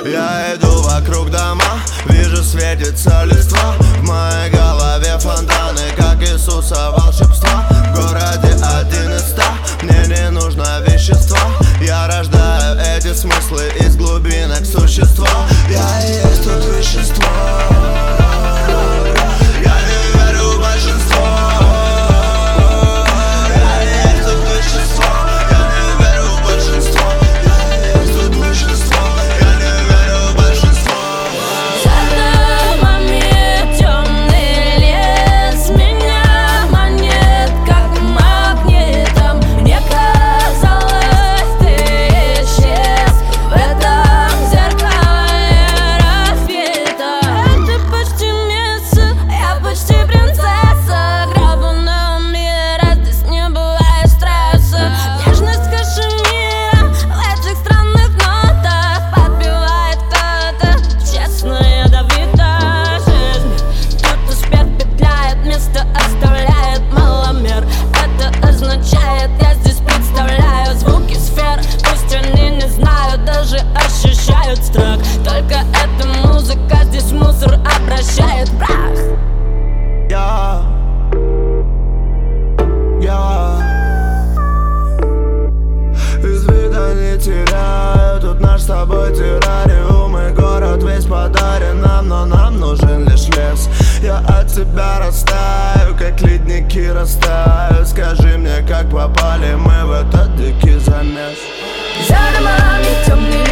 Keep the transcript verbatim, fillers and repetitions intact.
Я иду вокруг дома, вижу светится листва. В моей голове фонтаны, как Иисуса волшебства. В городе один из ста, мне не нужно вещества. Я рождаю эти смыслы из глубинок существа. Я и есть тут вещество. Я не верю в большинство. Я и есть тут вещество. Я не верю в большинство. Я и есть тут вещество. Я не верю в большинство. За домами темный лес меня манит, как магнитом. Мне казалось, ты исчез в этом зеркале разбито. Это почти месяц, я почти принцесса. Грабаного мира, здесь не бывает стресса. Нежность кашемира в этих странных нотах подбивает кто-то. Честно, ядовитая жизнь. Кто-то успех петляет, место оставляет маломер. Это означает, я здесь представляю звуки сфер. Пусть они не знают, даже ощущают страх. Только эта музыка здесь мусор обращает в прах. Я, я из вида не теряю. Тут наш с тобой террариум. И город весь подарен нам, но нам нужен лишь лес. Я от тебя растаю, как ледники растают. Скажи мне, как попали мы в этот дикий замес. За домами темный